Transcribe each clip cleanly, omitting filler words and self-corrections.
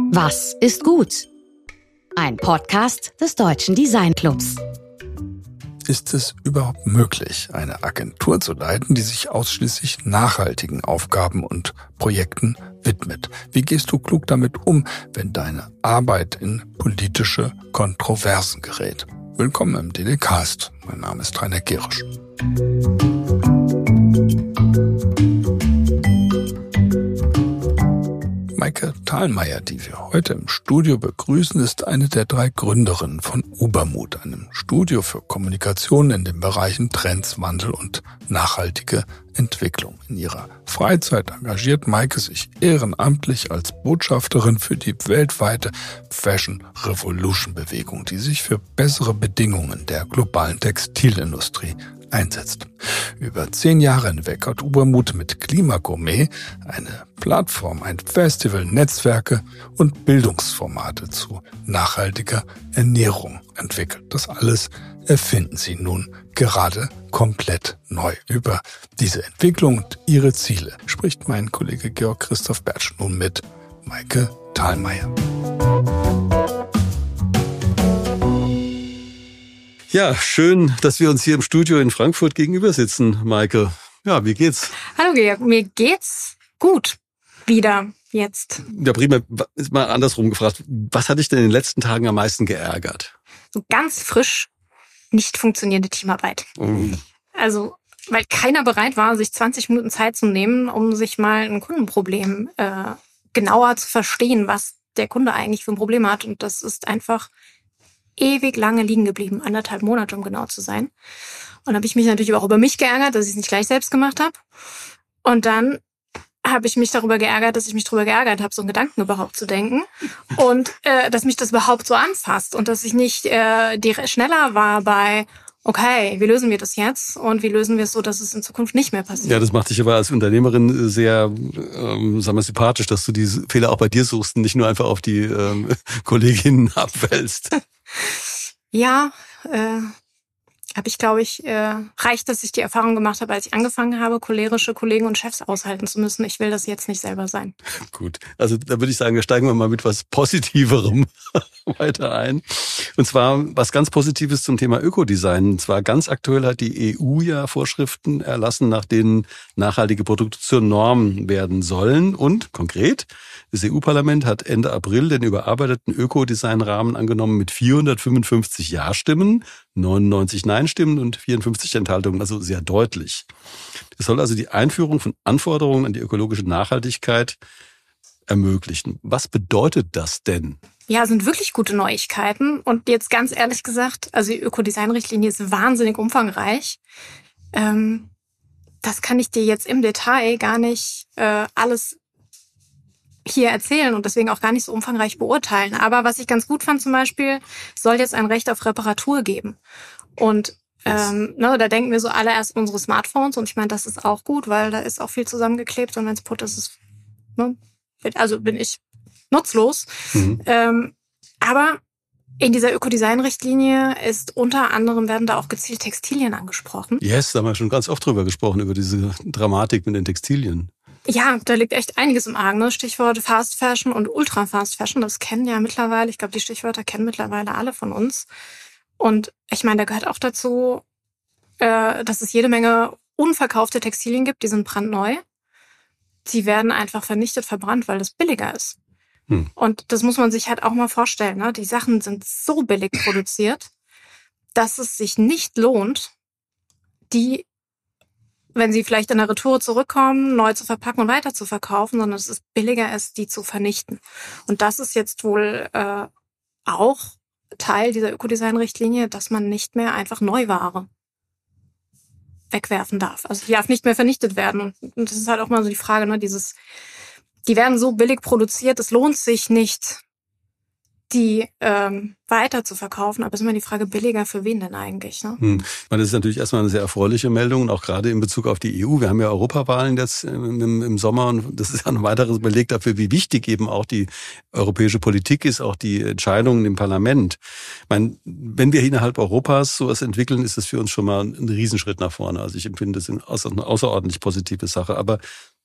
Was ist gut? Ein Podcast des Deutschen Design Clubs. Ist es überhaupt möglich, eine Agentur zu leiten, die sich ausschließlich nachhaltigen Aufgaben und Projekten widmet? Wie gehst du klug damit um, wenn deine Arbeit in politische Kontroversen gerät? Willkommen im DDcast. Mein Name ist Rainer Gerisch. Maike Thalmeier, die wir heute im Studio begrüßen, ist eine der 3 Gründerinnen von Ubermut, einem Studio für Kommunikation in den Bereichen Trends, Wandel und nachhaltige Entwicklung. In ihrer Freizeit engagiert Maike sich ehrenamtlich als Botschafterin für die weltweite Fashion Revolution Bewegung, die sich für bessere Bedingungen der globalen Textilindustrie einsetzt. Über 10 Jahre hinweg hat Ubermut mit Klimagourmet eine Plattform, ein Festival, Netzwerke und Bildungsformate zu nachhaltiger Ernährung entwickelt. Das alles erfinden sie nun gerade komplett neu. Über diese Entwicklung und ihre Ziele spricht mein Kollege Georg Christoph Bertsch nun mit Maike Thalmeier. Ja, schön, dass wir uns hier im Studio in Frankfurt gegenüber sitzen, Maike. Ja, wie geht's? Hallo Georg, mir geht's gut. Wieder jetzt. Ja, prima. Ist mal andersrum gefragt. Was hat dich denn in den letzten Tagen am meisten geärgert? So ganz frisch nicht funktionierende Teamarbeit. Also, weil keiner bereit war, sich 20 Minuten Zeit zu nehmen, um sich mal ein Kundenproblem genauer zu verstehen, was der Kunde eigentlich für ein Problem hat. Und das ist einfach ewig lange liegen geblieben, 1,5 Monate, um genau zu sein. Und habe ich mich natürlich auch über mich geärgert, dass ich es nicht gleich selbst gemacht habe. Und dann habe ich mich darüber geärgert, dass ich mich darüber geärgert habe, so einen Gedanken überhaupt zu denken. Und dass mich das überhaupt so anfasst. Und dass ich nicht schneller war bei, okay, wie lösen wir das jetzt? Und wie lösen wir es so, dass es in Zukunft nicht mehr passiert? Ja, das macht dich aber als Unternehmerin sehr sympathisch, dass du diese Fehler auch bei dir suchst und nicht nur einfach auf die Kolleginnen abwälzt. Ja, habe ich, glaube ich, reicht, dass ich die Erfahrung gemacht habe, als ich angefangen habe, cholerische Kollegen und Chefs aushalten zu müssen. Ich will das jetzt nicht selber sein. Gut, also da würde ich sagen, da steigen wir mal mit was Positiverem weiter ein. Und zwar was ganz Positives zum Thema Ökodesign. Und zwar ganz aktuell hat die EU ja Vorschriften erlassen, nach denen nachhaltige Produkte zur Norm werden sollen. Und konkret, das EU-Parlament hat Ende April den überarbeiteten Ökodesign-Rahmen angenommen mit 455 Ja-Stimmen, 99 Nein-Stimmen und 54 Enthaltungen, also sehr deutlich. Es soll also die Einführung von Anforderungen an die ökologische Nachhaltigkeit ermöglichen. Was bedeutet das denn? Ja, sind wirklich gute Neuigkeiten. Und jetzt ganz ehrlich gesagt, also die Ökodesign-Richtlinie ist wahnsinnig umfangreich. Das kann ich dir jetzt im Detail gar nicht alles hier erzählen und deswegen auch gar nicht so umfangreich beurteilen. Aber was ich ganz gut fand zum Beispiel, soll jetzt ein Recht auf Reparatur geben. Und da denken wir so alle erst an unsere Smartphones und ich meine, das ist auch gut, weil da ist auch viel zusammengeklebt und wenn es putt ist, bin ich nutzlos. Aber in dieser Ökodesign-Richtlinie ist unter anderem, werden da auch gezielt Textilien angesprochen. Yes, da haben wir schon ganz oft drüber gesprochen, über diese Dramatik mit den Textilien. Ja, da liegt echt einiges im Argen. Ne? Stichworte Fast Fashion und Ultra Fast Fashion, das kennen ja mittlerweile, ich glaube, die Stichwörter kennen mittlerweile alle von uns. Und ich meine, da gehört auch dazu, dass es jede Menge unverkaufte Textilien gibt, die sind brandneu. Die werden einfach vernichtet, verbrannt, weil das billiger ist. Und das muss man sich halt auch mal vorstellen. Ne? Die Sachen sind so billig produziert, dass es sich nicht lohnt, die, wenn sie vielleicht in der Retour zurückkommen, neu zu verpacken und weiter zu verkaufen, sondern dass es billiger ist, die zu vernichten. Und das ist jetzt wohl auch Teil dieser Ökodesign-Richtlinie, dass man nicht mehr einfach Neuware wegwerfen darf. Also die darf nicht mehr vernichtet werden. Und das ist halt auch mal so die Frage, ne, die werden so billig produziert, es lohnt sich nicht, die weiter zu verkaufen. Aber es ist immer die Frage, billiger für wen denn eigentlich? Ne? Ich meine, das ist natürlich erstmal eine sehr erfreuliche Meldung, und auch gerade in Bezug auf die EU. Wir haben ja Europawahlen jetzt im Sommer, und das ist ja ein weiteres Beleg dafür, wie wichtig eben auch die europäische Politik ist, auch die Entscheidungen im Parlament. Ich meine, wenn wir innerhalb Europas sowas entwickeln, ist das für uns schon mal ein Riesenschritt nach vorne. Also ich empfinde das als eine außerordentlich positive Sache. Aber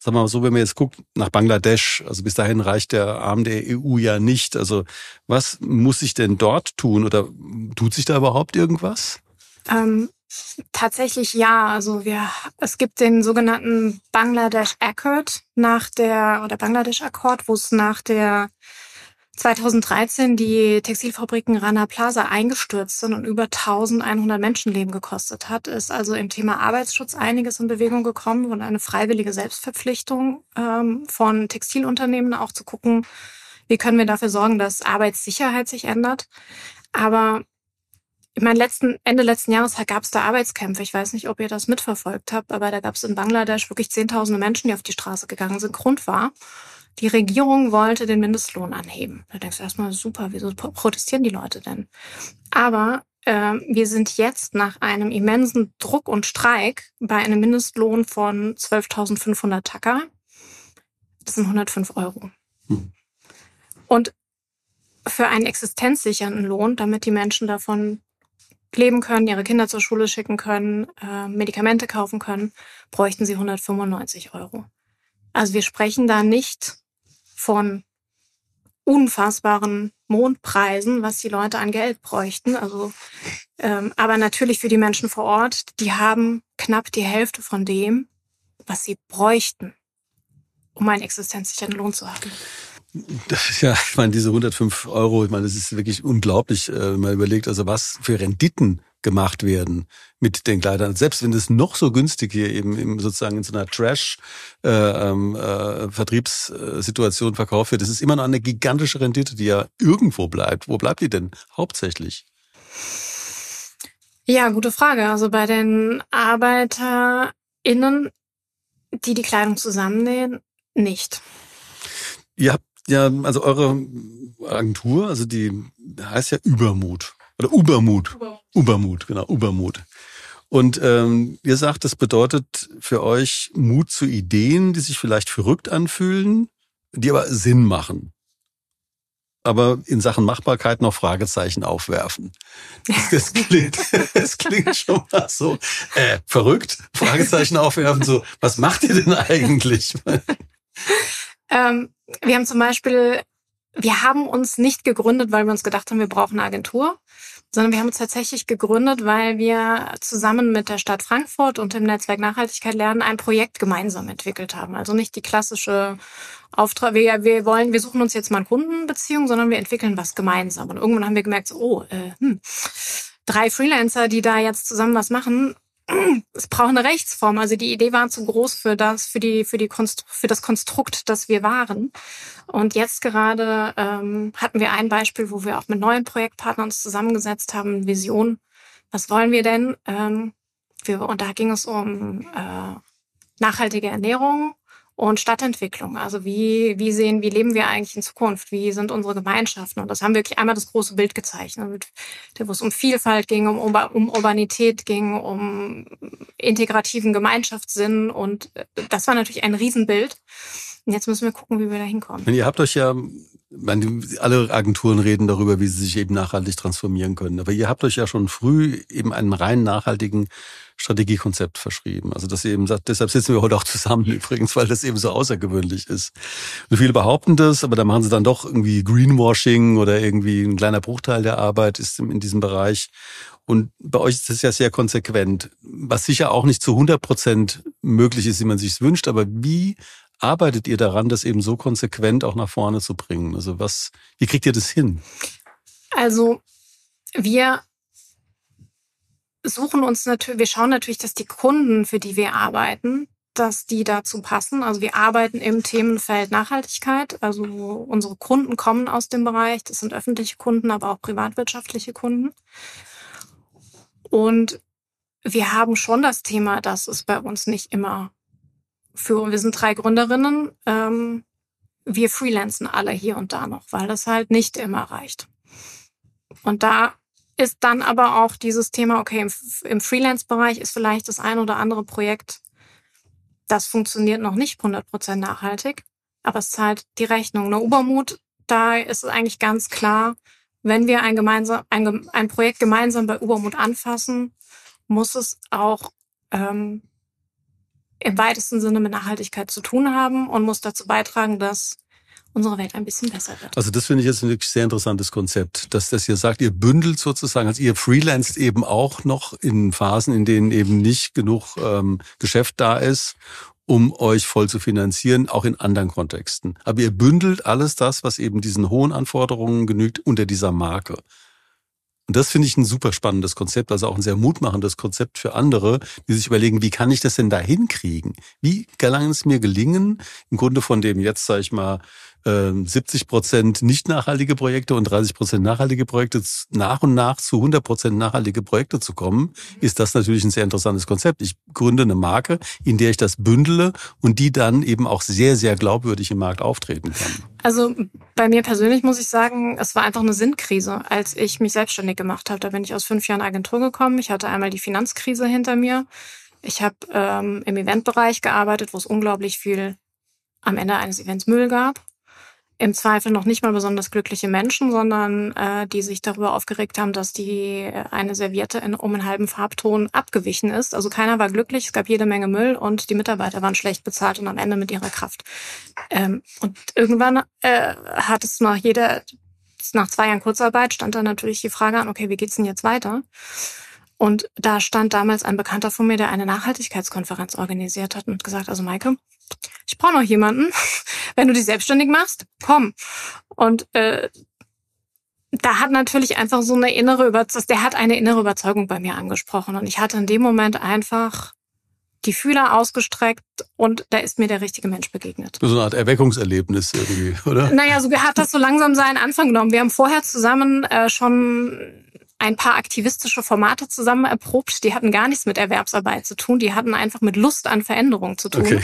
sagen wir mal so, wenn man jetzt guckt nach Bangladesch, also bis dahin reicht der Arm der EU ja nicht. Also was muss sich denn dort tun oder tut sich da überhaupt irgendwas? Tatsächlich ja. Also es gibt den sogenannten Bangladesh Accord oder Bangladesh Akkord, wo es nach der 2013 die Textilfabriken Rana Plaza eingestürzt sind und über 1100 Menschenleben gekostet hat, ist also im Thema Arbeitsschutz einiges in Bewegung gekommen und eine freiwillige Selbstverpflichtung von Textilunternehmen auch zu gucken, wie können wir dafür sorgen, dass Arbeitssicherheit sich ändert. Aber ich meine, Ende letzten Jahres gab es da Arbeitskämpfe. Ich weiß nicht, ob ihr das mitverfolgt habt, aber da gab es in Bangladesch wirklich Zehntausende Menschen, die auf die Straße gegangen sind. Grund war, die Regierung wollte den Mindestlohn anheben. Da denkst du erstmal, super, wieso protestieren die Leute denn? Aber wir sind jetzt nach einem immensen Druck und Streik bei einem Mindestlohn von 12.500 Taka. Das sind 105 €. Und für einen existenzsichernden Lohn, damit die Menschen davon leben können, ihre Kinder zur Schule schicken können, Medikamente kaufen können, bräuchten sie 195 €. Also wir sprechen da nicht von unfassbaren Mondpreisen, was die Leute an Geld bräuchten. Also, aber natürlich für die Menschen vor Ort, die haben knapp die Hälfte von dem, was sie bräuchten, um einen existenzsichernden Lohn zu haben. Das ist ja, ich meine, diese 105 €, ich meine, das ist wirklich unglaublich, wenn man überlegt, also was für Renditen gemacht werden mit den Kleidern. Selbst wenn es noch so günstig hier eben sozusagen in so einer Trash-Vertriebssituation verkauft wird, das ist immer noch eine gigantische Rendite, die ja irgendwo bleibt. Wo bleibt die denn hauptsächlich? Ja, gute Frage. Also bei den ArbeiterInnen, die Kleidung zusammennähen, nicht. Ihr habt ja, also eure Agentur, also die heißt ja Übermut. Oder Ubermut. Ubermut, genau, Ubermut. Und ihr sagt, das bedeutet für euch Mut zu Ideen, die sich vielleicht verrückt anfühlen, die aber Sinn machen. Aber in Sachen Machbarkeit noch Fragezeichen aufwerfen. Das klingt schon mal so verrückt, Fragezeichen aufwerfen, so, was macht ihr denn eigentlich? Wir haben zum Beispiel, wir haben uns nicht gegründet, weil wir uns gedacht haben, wir brauchen eine Agentur, sondern wir haben uns tatsächlich gegründet, weil wir zusammen mit der Stadt Frankfurt und dem Netzwerk Nachhaltigkeit lernen ein Projekt gemeinsam entwickelt haben. Also nicht die klassische Auftrag, wir suchen uns jetzt mal eine Kundenbeziehung, sondern wir entwickeln was gemeinsam. Und irgendwann haben wir gemerkt, 3 Freelancer, die da jetzt zusammen was machen, es braucht eine Rechtsform. Also die Idee war zu groß für das Konstrukt, das wir waren. Und jetzt gerade hatten wir ein Beispiel, wo wir auch mit neuen Projektpartnern uns zusammengesetzt haben, Vision. Was wollen wir denn? Und da ging es um nachhaltige Ernährung und Stadtentwicklung. Also wie leben wir eigentlich in Zukunft? Wie sind unsere Gemeinschaften? Und das haben wir wirklich einmal das große Bild gezeichnet, wo es um Vielfalt ging, um Urbanität ging, um integrativen Gemeinschaftssinn. Und das war natürlich ein Riesenbild. Und jetzt müssen wir gucken, wie wir da hinkommen. Ihr habt euch ja, alle Agenturen reden darüber, wie sie sich eben nachhaltig transformieren können. Aber ihr habt euch ja schon früh eben einen rein nachhaltigen Strategiekonzept verschrieben. Also dass ihr eben sagt, deshalb sitzen wir heute auch zusammen übrigens, weil das eben so außergewöhnlich ist. Und viele behaupten das, aber da machen sie dann doch irgendwie Greenwashing oder irgendwie ein kleiner Bruchteil der Arbeit ist in diesem Bereich. Und bei euch ist das ja sehr konsequent, was sicher auch nicht zu 100% möglich ist, wie man sich wünscht. Aber wie arbeitet ihr daran, das eben so konsequent auch nach vorne zu bringen? Also wie kriegt ihr das hin? Also wir schauen natürlich, dass die Kunden, für die wir arbeiten, dass die dazu passen. Also wir arbeiten im Themenfeld Nachhaltigkeit. Also unsere Kunden kommen aus dem Bereich. Das sind öffentliche Kunden, aber auch privatwirtschaftliche Kunden. Und wir haben schon das Thema, dass es bei uns nicht immer wir sind 3 Gründerinnen. Wir freelancen alle hier und da noch, weil das halt nicht immer reicht. Und da ist dann aber auch dieses Thema, okay, im Freelance-Bereich ist vielleicht das ein oder andere Projekt, das funktioniert noch nicht 100% nachhaltig, aber es zahlt die Rechnung. Eine Ubermut, da ist es eigentlich ganz klar, wenn wir ein Projekt gemeinsam bei Ubermut anfassen, muss es auch im weitesten Sinne mit Nachhaltigkeit zu tun haben und muss dazu beitragen, dass unsere Welt ein bisschen besser wird. Also das finde ich jetzt ein wirklich sehr interessantes Konzept, dass das ihr sagt, ihr bündelt sozusagen, also ihr freelanced eben auch noch in Phasen, in denen eben nicht genug Geschäft da ist, um euch voll zu finanzieren, auch in anderen Kontexten. Aber ihr bündelt alles das, was eben diesen hohen Anforderungen genügt, unter dieser Marke. Und das finde ich ein super spannendes Konzept, also auch ein sehr mutmachendes Konzept für andere, die sich überlegen, wie kann ich das denn da hinkriegen? Wie kann es mir gelingen, im Grunde von dem jetzt, sage ich mal, 70% nicht nachhaltige Projekte und 30% nachhaltige Projekte nach und nach zu 100% nachhaltige Projekte zu kommen, ist das natürlich ein sehr interessantes Konzept. Ich gründe eine Marke, in der ich das bündele und die dann eben auch sehr, sehr glaubwürdig im Markt auftreten kann. Also bei mir persönlich muss ich sagen, es war einfach eine Sinnkrise, als ich mich selbstständig gemacht habe. Da bin ich aus 5 Jahren Agentur gekommen. Ich hatte einmal die Finanzkrise hinter mir. Ich habe im Eventbereich gearbeitet, wo es unglaublich viel am Ende eines Events Müll gab. Im Zweifel noch nicht mal besonders glückliche Menschen, sondern die sich darüber aufgeregt haben, dass eine Serviette um einen halben Farbton abgewichen ist. Also keiner war glücklich, es gab jede Menge Müll und die Mitarbeiter waren schlecht bezahlt und am Ende mit ihrer Kraft. Und irgendwann hat es nach 2 Jahren Kurzarbeit stand dann natürlich die Frage an, okay, wie geht's denn jetzt weiter? Und da stand damals ein Bekannter von mir, der eine Nachhaltigkeitskonferenz organisiert hat und gesagt, also Maike, ich brauche noch jemanden. Wenn du dich selbstständig machst, komm. Und da hat natürlich einfach so eine innere Überzeugung bei mir angesprochen. Und ich hatte in dem Moment einfach die Fühler ausgestreckt und da ist mir der richtige Mensch begegnet. So eine Art Erweckungserlebnis irgendwie, oder? Naja, so hat das so langsam seinen Anfang genommen. Wir haben vorher zusammen schon ein paar aktivistische Formate zusammen erprobt. Die hatten gar nichts mit Erwerbsarbeit zu tun. Die hatten einfach mit Lust an Veränderung zu tun. Okay.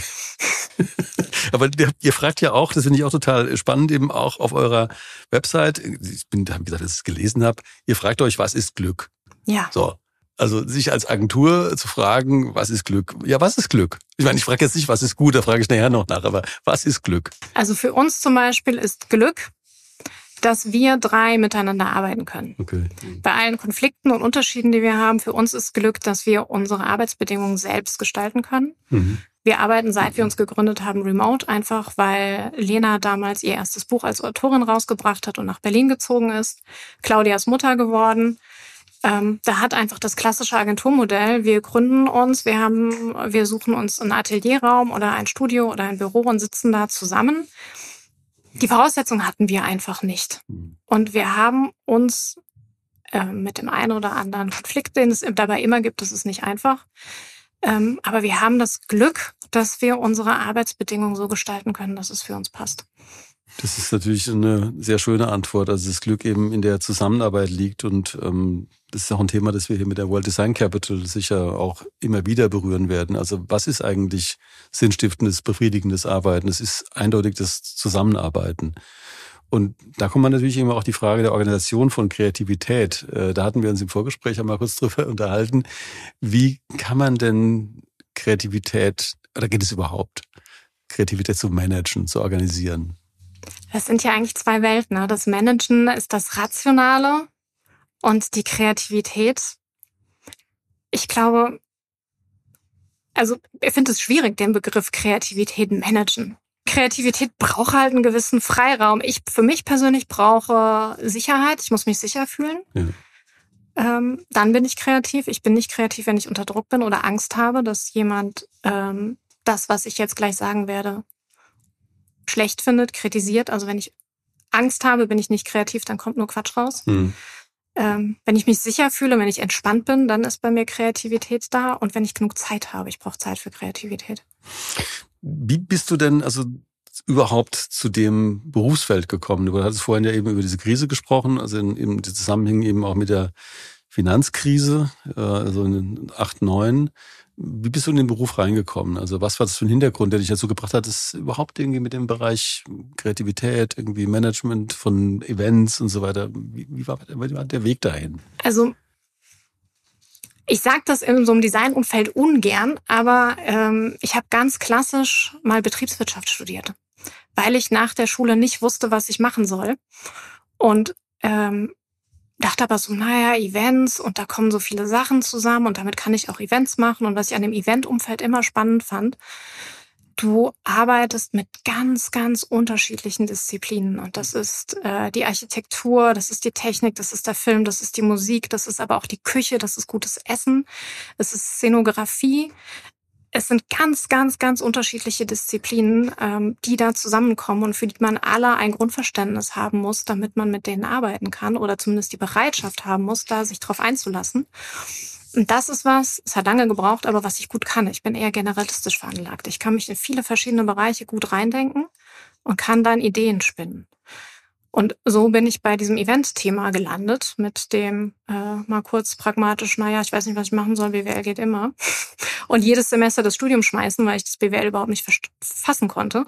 Aber ihr fragt ja auch, das finde ich auch total spannend, eben auch auf eurer Website, ich habe gesagt, dass ich es gelesen habe, ihr fragt euch, was ist Glück? Ja. So. Also sich als Agentur zu fragen, was ist Glück? Ja, was ist Glück? Ich meine, ich frage jetzt nicht, was ist gut, da frage ich nachher noch nach, aber was ist Glück? Also für uns zum Beispiel ist Glück, dass wir 3 miteinander arbeiten können. Okay. Bei allen Konflikten und Unterschieden, die wir haben, für uns ist Glück, dass wir unsere Arbeitsbedingungen selbst gestalten können. Mhm. Wir arbeiten, seit wir uns gegründet haben, remote, einfach weil Lena damals ihr erstes Buch als Autorin rausgebracht hat und nach Berlin gezogen ist. Claudia ist Mutter geworden. Da hat einfach das klassische Agenturmodell, wir gründen uns, wir suchen uns einen Atelierraum oder ein Studio oder ein Büro und sitzen da zusammen. Die Voraussetzungen hatten wir einfach nicht. Und wir haben uns mit dem einen oder anderen Konflikt, den es dabei immer gibt, das ist nicht einfach. Aber wir haben das Glück, dass wir unsere Arbeitsbedingungen so gestalten können, dass es für uns passt. Das ist natürlich eine sehr schöne Antwort. Also das Glück eben in der Zusammenarbeit liegt und das ist auch ein Thema, das wir hier mit der World Design Capital sicher auch immer wieder berühren werden. Also was ist eigentlich sinnstiftendes, befriedigendes Arbeiten? Es ist eindeutig das Zusammenarbeiten. Und da kommt man natürlich immer auch die Frage der Organisation von Kreativität. Da hatten wir uns im Vorgespräch einmal kurz drüber unterhalten. Wie kann man denn Kreativität, oder geht es überhaupt, Kreativität zu managen, zu organisieren? Das sind ja eigentlich 2 Welten, ne? Das Managen ist das Rationale und die Kreativität. Ich glaube, also ich finde es schwierig, den Begriff Kreativität managen. Kreativität braucht halt einen gewissen Freiraum. Ich für mich persönlich brauche Sicherheit. Ich muss mich sicher fühlen. Ja. Dann bin ich kreativ. Ich bin nicht kreativ, wenn ich unter Druck bin oder Angst habe, dass jemand das, was ich jetzt gleich sagen werde, schlecht findet, kritisiert. Also wenn ich Angst habe, bin ich nicht kreativ, dann kommt nur Quatsch raus. Mhm. Wenn ich mich sicher fühle, wenn ich entspannt bin, dann ist bei mir Kreativität da. Und wenn ich genug Zeit habe, ich brauche Zeit für Kreativität. Wie bist du denn also überhaupt zu dem Berufsfeld gekommen? Du hattest vorhin ja eben über diese Krise gesprochen, also in Zusammenhang eben auch mit der Finanzkrise, also in den 8, 9. Wie bist du in den Beruf reingekommen? Also was war das für ein Hintergrund, der dich dazu gebracht hat, das überhaupt irgendwie mit dem Bereich Kreativität, irgendwie Management von Events und so weiter, wie war der Weg dahin? Also ich sage das in so einem Designumfeld ungern, aber ich habe ganz klassisch mal Betriebswirtschaft studiert, weil ich nach der Schule nicht wusste, was ich machen soll. Und dachte aber so, naja, Events und da kommen so viele Sachen zusammen und damit kann ich auch Events machen. Und was ich an dem Eventumfeld immer spannend fand, du arbeitest mit ganz, ganz unterschiedlichen Disziplinen. Und das ist die Architektur, das ist die Technik, das ist der Film, das ist die Musik, das ist aber auch die Küche, das ist gutes Essen, es ist Szenografie. Es sind ganz, ganz, ganz unterschiedliche Disziplinen, die da zusammenkommen und für die man alle ein Grundverständnis haben muss, damit man mit denen arbeiten kann oder zumindest die Bereitschaft haben muss, da sich drauf einzulassen. Und das ist was, es hat lange gebraucht, aber was ich gut kann. Ich bin eher generalistisch veranlagt. Ich kann mich in viele verschiedene Bereiche gut reindenken und kann dann Ideen spinnen. Und so bin ich bei diesem Event-Thema gelandet mit dem mal kurz pragmatisch, naja, ich weiß nicht, was ich machen soll, BWL geht immer. Und jedes Semester das Studium schmeißen, weil ich das BWL überhaupt nicht fassen konnte.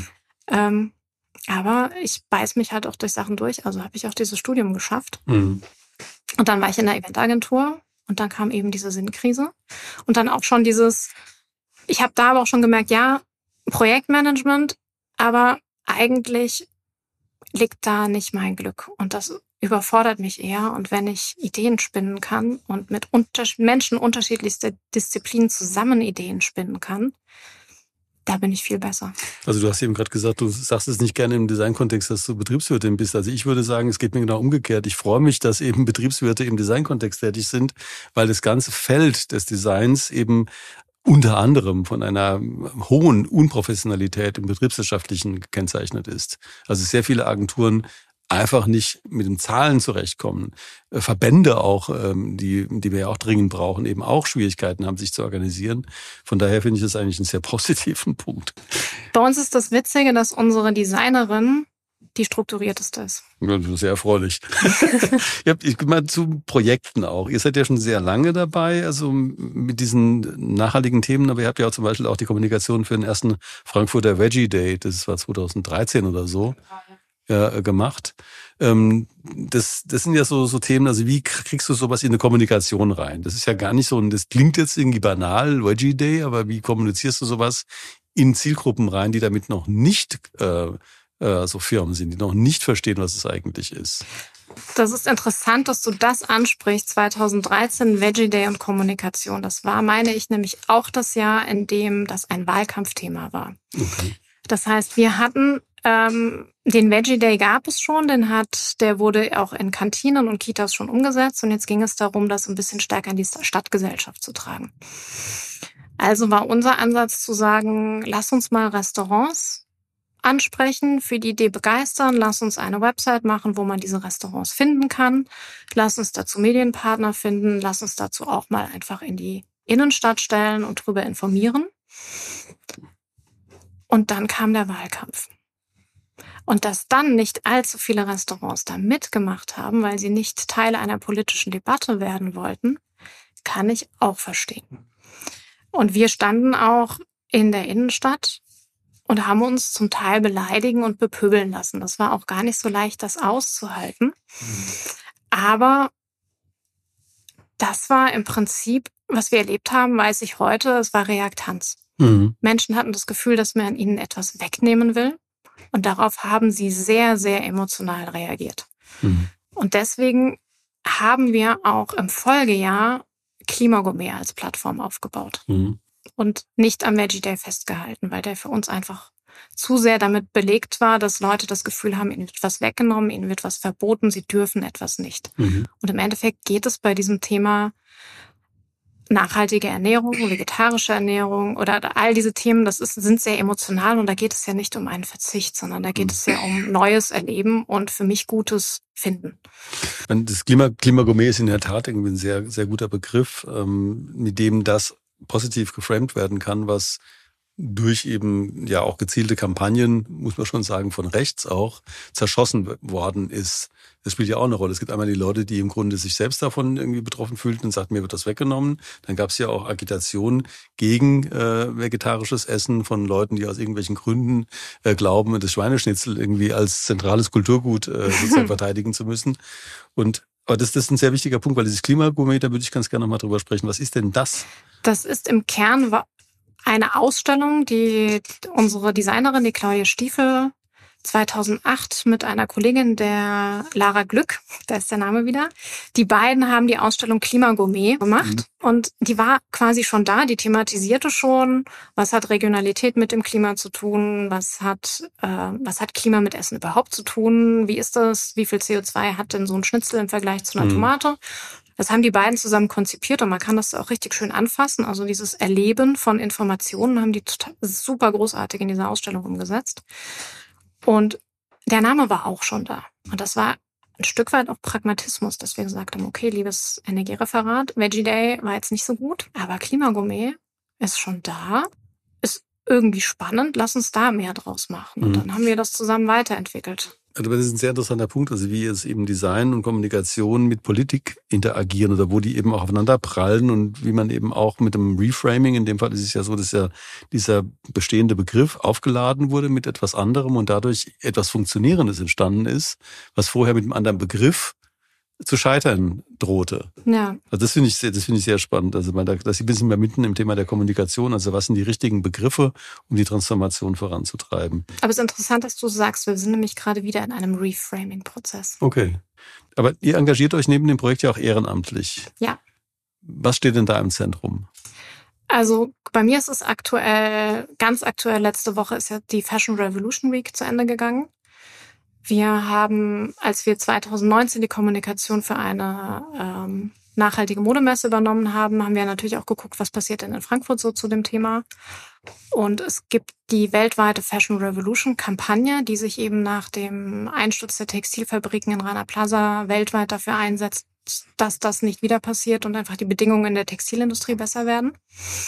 Aber ich beiß mich halt auch durch Sachen durch, also habe ich auch dieses Studium geschafft. Und dann war ich in der Eventagentur und dann kam eben diese Sinnkrise. Und dann auch schon ich habe da aber auch schon gemerkt, ja, Projektmanagement, aber eigentlich liegt da nicht mein Glück. Und das überfordert mich eher. Und wenn ich Ideen spinnen kann und mit Menschen unterschiedlichster Disziplinen zusammen Ideen spinnen kann, da bin ich viel besser. Also du hast eben gerade gesagt, du sagst es nicht gerne im Designkontext, dass du Betriebswirtin bist. Also ich würde sagen, es geht mir genau umgekehrt. Ich freue mich, dass eben Betriebswirte im Designkontext tätig sind, weil das ganze Feld des Designs eben unter anderem von einer hohen Unprofessionalität im Betriebswirtschaftlichen gekennzeichnet ist. Also sehr viele Agenturen einfach nicht mit den Zahlen zurechtkommen. Verbände auch, die wir ja auch dringend brauchen, eben auch Schwierigkeiten haben, sich zu organisieren. Von daher finde ich das eigentlich einen sehr positiven Punkt. Bei uns ist das Witzige, dass unsere Designerin die strukturierteste ist. Ja, sehr erfreulich. Ich komme mal zu Projekten auch. Ihr seid ja schon sehr lange dabei, also mit diesen nachhaltigen Themen, aber ihr habt ja auch zum Beispiel auch die Kommunikation für den ersten Frankfurter Veggie Day, das war 2013 oder so, gemacht. Das sind ja so Themen, also wie kriegst du sowas in eine Kommunikation rein? Das ist ja gar nicht so, das klingt jetzt irgendwie banal, Veggie Day, aber wie kommunizierst du sowas in Zielgruppen rein, die damit noch nicht so Firmen sind, die noch nicht verstehen, was es eigentlich ist? Das ist interessant, dass du das ansprichst. 2013 Veggie Day und Kommunikation. Das war, meine ich, nämlich auch das Jahr, in dem das ein Wahlkampfthema war. Okay. Das heißt, wir hatten den Veggie Day gab es schon, der wurde auch in Kantinen und Kitas schon umgesetzt und jetzt ging es darum, das ein bisschen stärker in die Stadtgesellschaft zu tragen. Also war unser Ansatz zu sagen, lass uns mal Restaurants ansprechen, für die Idee begeistern, lass uns eine Website machen, wo man diese Restaurants finden kann, lass uns dazu Medienpartner finden, lass uns dazu auch mal einfach in die Innenstadt stellen und darüber informieren. Und dann kam der Wahlkampf. Und dass dann nicht allzu viele Restaurants da mitgemacht haben, weil sie nicht Teil einer politischen Debatte werden wollten, kann ich auch verstehen. Und wir standen auch in der Innenstadt und haben uns zum Teil beleidigen und bepöbeln lassen. Das war auch gar nicht so leicht, das auszuhalten. Aber das war im Prinzip, was wir erlebt haben, weiß ich heute, es war Reaktanz. Menschen hatten das Gefühl, dass man ihnen etwas wegnehmen will. Und darauf haben sie sehr, sehr emotional reagiert. Und deswegen haben wir auch im Folgejahr Klimagourmet als Plattform aufgebaut. Und nicht am Veggie Day festgehalten, weil der für uns einfach zu sehr damit belegt war, dass Leute das Gefühl haben, ihnen wird was weggenommen, ihnen wird was verboten, sie dürfen etwas nicht. Und im Endeffekt geht es bei diesem Thema nachhaltige Ernährung, vegetarische Ernährung oder all diese Themen, sind sehr emotional und da geht es ja nicht um einen Verzicht, sondern da geht es ja um neues Erleben und für mich Gutes finden. Das Klimagourmet ist in der Tat irgendwie ein sehr, sehr guter Begriff, mit dem das positiv geframed werden kann, was durch eben ja auch gezielte Kampagnen, muss man schon sagen, von rechts auch zerschossen worden ist. Das spielt ja auch eine Rolle. Es gibt einmal die Leute, die im Grunde sich selbst davon irgendwie betroffen fühlten und sagten, mir wird das weggenommen. Dann gab es ja auch Agitation gegen vegetarisches Essen von Leuten, die aus irgendwelchen Gründen glauben, das Schweineschnitzel irgendwie als zentrales Kulturgut sozusagen verteidigen zu müssen. Aber das ist ein sehr wichtiger Punkt, weil dieses Klimagourmet, da würde ich ganz gerne noch mal drüber sprechen. Was ist denn das? Das ist im Kern eine Ausstellung, die unsere Designerin, die Claudia Stiefel, 2008 mit einer Kollegin, der Lara Glück, da ist der Name wieder. Die beiden haben die Ausstellung Klimagourmet gemacht und die war quasi schon da, die thematisierte schon, was hat Regionalität mit dem Klima zu tun, was hat Klima mit Essen überhaupt zu tun, wie ist das, wie viel CO2 hat denn so ein Schnitzel im Vergleich zu einer Tomate? Das haben die beiden zusammen konzipiert und man kann das auch richtig schön anfassen. Also dieses Erleben von Informationen haben die super großartig in dieser Ausstellung umgesetzt. Und der Name war auch schon da. Und das war ein Stück weit auch Pragmatismus, dass wir gesagt haben, okay, liebes Energiereferat, Veggie Day war jetzt nicht so gut, aber Klimagourmet ist schon da, ist irgendwie spannend, lass uns da mehr draus machen. Und dann haben wir das zusammen weiterentwickelt. Also das ist ein sehr interessanter Punkt, also wie jetzt eben Design und Kommunikation mit Politik interagieren oder wo die eben auch aufeinander prallen und wie man eben auch mit dem Reframing, in dem Fall ist es ja so, dass ja dieser bestehende Begriff aufgeladen wurde mit etwas anderem und dadurch etwas Funktionierendes entstanden ist, was vorher mit einem anderen Begriff zu scheitern drohte. Ja. Also das finde ich sehr spannend. Also dass Sie ein bisschen mehr mitten im Thema der Kommunikation, also was sind die richtigen Begriffe, um die Transformation voranzutreiben. Aber es ist interessant, dass du sagst, wir sind nämlich gerade wieder in einem Reframing-Prozess. Okay. Aber ihr engagiert euch neben dem Projekt ja auch ehrenamtlich. Ja. Was steht denn da im Zentrum? Also bei mir ist es ganz aktuell, letzte Woche ist ja die Fashion Revolution Week zu Ende gegangen. Wir haben, als wir 2019 die Kommunikation für eine nachhaltige Modemesse übernommen haben, haben wir natürlich auch geguckt, was passiert denn in Frankfurt so zu dem Thema. Und es gibt die weltweite Fashion Revolution Kampagne, die sich eben nach dem Einsturz der Textilfabriken in Rana Plaza weltweit dafür einsetzt, dass das nicht wieder passiert und einfach die Bedingungen in der Textilindustrie besser werden.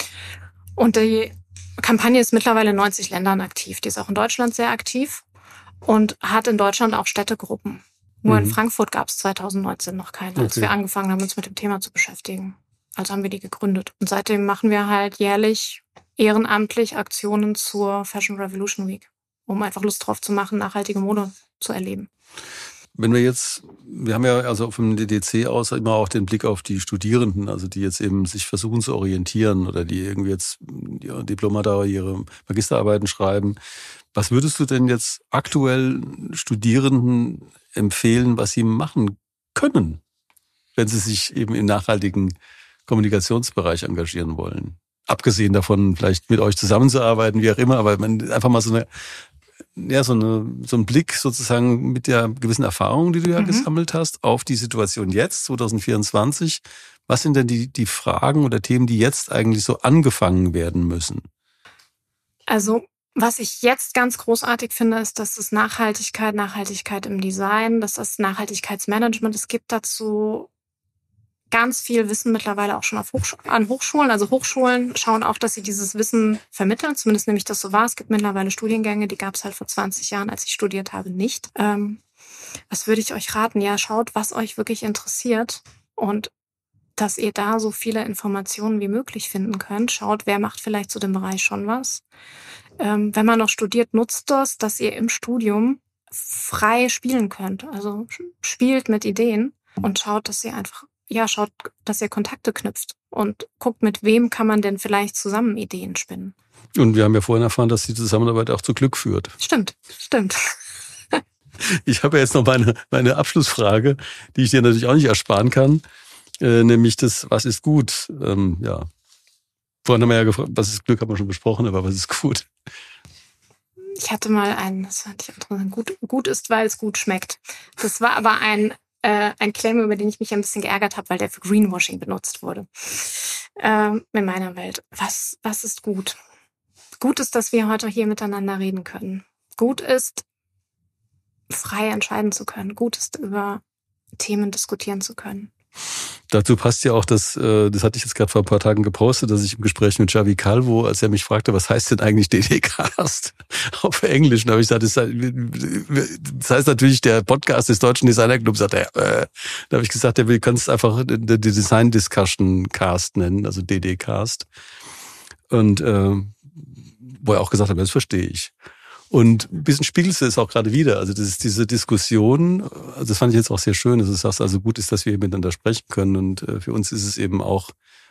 Und die Kampagne ist mittlerweile in 90 Ländern aktiv. Die ist auch in Deutschland sehr aktiv. Und hat in Deutschland auch Städtegruppen. Nur in Frankfurt gab es 2019 noch keine, als wir angefangen haben, uns mit dem Thema zu beschäftigen. Also haben wir die gegründet. Und seitdem machen wir halt jährlich ehrenamtlich Aktionen zur Fashion Revolution Week, um einfach Lust drauf zu machen, nachhaltige Mode zu erleben. Wenn wir haben ja also vom DDC aus immer auch den Blick auf die Studierenden, also die jetzt eben sich versuchen zu orientieren oder die irgendwie jetzt ihre Diplomata, ihre Magisterarbeiten schreiben. Was würdest du denn jetzt aktuell Studierenden empfehlen, was sie machen können, wenn sie sich eben im nachhaltigen Kommunikationsbereich engagieren wollen? Abgesehen davon, vielleicht mit euch zusammenzuarbeiten, wie auch immer, aber einfach mal so ein Blick sozusagen mit der gewissen Erfahrung, die du ja gesammelt hast, auf die Situation jetzt, 2024. Was sind denn die Fragen oder Themen, die jetzt eigentlich so angefangen werden müssen? Also, was ich jetzt ganz großartig finde, ist, dass es Nachhaltigkeit im Design, dass das Nachhaltigkeitsmanagement, es gibt dazu ganz viel Wissen mittlerweile auch schon an Hochschulen. Also Hochschulen schauen auch, dass sie dieses Wissen vermitteln. Zumindest nehme ich das so wahr. Es gibt mittlerweile Studiengänge, die gab es halt vor 20 Jahren, als ich studiert habe, nicht. Was würde ich euch raten? Ja, schaut, was euch wirklich interessiert und dass ihr da so viele Informationen wie möglich finden könnt. Schaut, wer macht vielleicht zu dem Bereich schon was. Wenn man noch studiert, nutzt das, dass ihr im Studium frei spielen könnt. Also spielt mit Ideen und schaut, dass ihr Kontakte knüpft und guckt, mit wem kann man denn vielleicht zusammen Ideen spinnen. Und wir haben ja vorhin erfahren, dass die Zusammenarbeit auch zu Glück führt. Stimmt. Ich habe ja jetzt noch meine Abschlussfrage, die ich dir natürlich auch nicht ersparen kann, nämlich das, was ist gut? Vorhin haben wir ja gefragt, was ist Glück, haben wir schon besprochen, aber was ist gut? Ich hatte mal das fand ich interessant, gut ist, weil es gut schmeckt. Das war aber ein Claim, über den ich mich ein bisschen geärgert habe, weil der für Greenwashing benutzt wurde. In meiner Welt. Was ist gut? Gut ist, dass wir heute hier miteinander reden können. Gut ist, frei entscheiden zu können. Gut ist, über Themen diskutieren zu können. Dazu passt ja auch das hatte ich jetzt gerade vor ein paar Tagen gepostet, dass ich im Gespräch mit Xavi Calvo, als er mich fragte, was heißt denn eigentlich DDcast auf Englisch, und habe ich gesagt, das heißt natürlich der Podcast des Deutschen Designerclubs, sagt er. Da habe ich gesagt, wir können es einfach die Design Discussion Cast nennen, also DDcast. Und wo er auch gesagt hat, das verstehe ich. Und ein bisschen spiegelst du es auch gerade wieder. Also das ist diese Diskussion, das fand ich jetzt auch sehr schön, dass du sagst, also gut ist, dass wir hier miteinander sprechen können. Und für uns ist es eben auch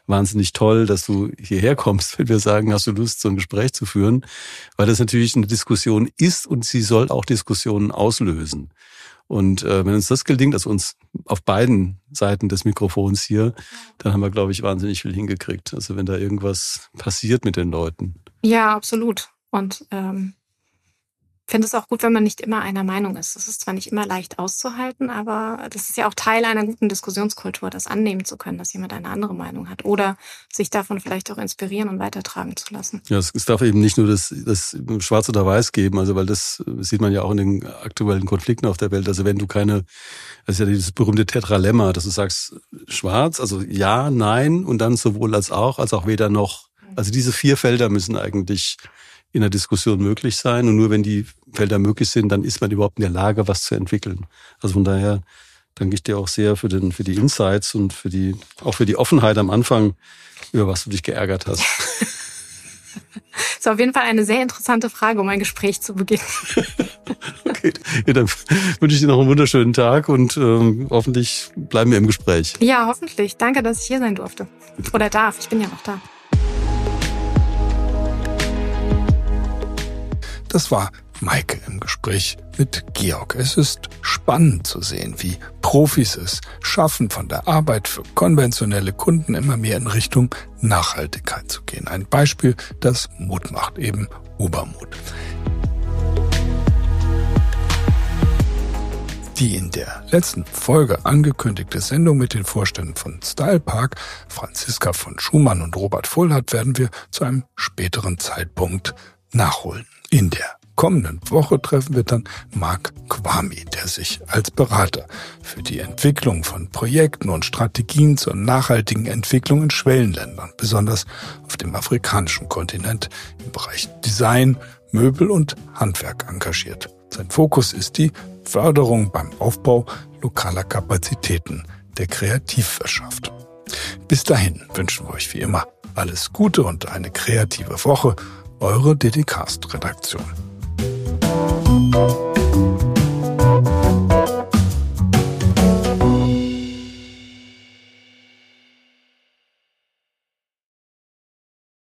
wahnsinnig toll, dass du hierher kommst, wenn wir sagen, hast du Lust, so ein Gespräch zu führen, weil das natürlich eine Diskussion ist und sie soll auch Diskussionen auslösen. Und wenn uns das gelingt, also uns auf beiden Seiten des Mikrofons hier, dann haben wir, glaube ich, wahnsinnig viel hingekriegt. Also wenn da irgendwas passiert mit den Leuten. Ja, absolut. Und finde es auch gut, wenn man nicht immer einer Meinung ist. Das ist zwar nicht immer leicht auszuhalten, aber das ist ja auch Teil einer guten Diskussionskultur, das annehmen zu können, dass jemand eine andere Meinung hat oder sich davon vielleicht auch inspirieren und weitertragen zu lassen. Ja, es darf eben nicht nur das Schwarz oder Weiß geben, also weil das sieht man ja auch in den aktuellen Konflikten auf der Welt. Also wenn du das ist ja dieses berühmte Tetralemma, dass du sagst schwarz, also ja, nein und dann sowohl als auch weder noch. Also diese 4 Felder müssen eigentlich in der Diskussion möglich sein. Und nur wenn die Felder möglich sind, dann ist man überhaupt in der Lage, was zu entwickeln. Also von daher danke ich dir auch sehr für die Insights und auch für die Offenheit am Anfang, über was du dich geärgert hast. Das ist auf jeden Fall eine sehr interessante Frage, um ein Gespräch zu beginnen. Okay, ja, dann wünsche ich dir noch einen wunderschönen Tag und hoffentlich bleiben wir im Gespräch. Ja, hoffentlich. Danke, dass ich hier sein durfte. Oder darf. Ich bin ja noch da. Das war Maike im Gespräch mit Georg. Es ist spannend zu sehen, wie Profis es schaffen, von der Arbeit für konventionelle Kunden immer mehr in Richtung Nachhaltigkeit zu gehen. Ein Beispiel, das Mut macht, eben Ubermut. Die in der letzten Folge angekündigte Sendung mit den Vorständen von Stylepark, Franziska von Schumann und Robert Fullhardt, werden wir zu einem späteren Zeitpunkt nachholen. In der kommenden Woche treffen wir dann Mark Kwame, der sich als Berater für die Entwicklung von Projekten und Strategien zur nachhaltigen Entwicklung in Schwellenländern, besonders auf dem afrikanischen Kontinent, im Bereich Design, Möbel und Handwerk engagiert. Sein Fokus ist die Förderung beim Aufbau lokaler Kapazitäten der Kreativwirtschaft. Bis dahin wünschen wir euch wie immer alles Gute und eine kreative Woche. Eure DDcast-Redaktion.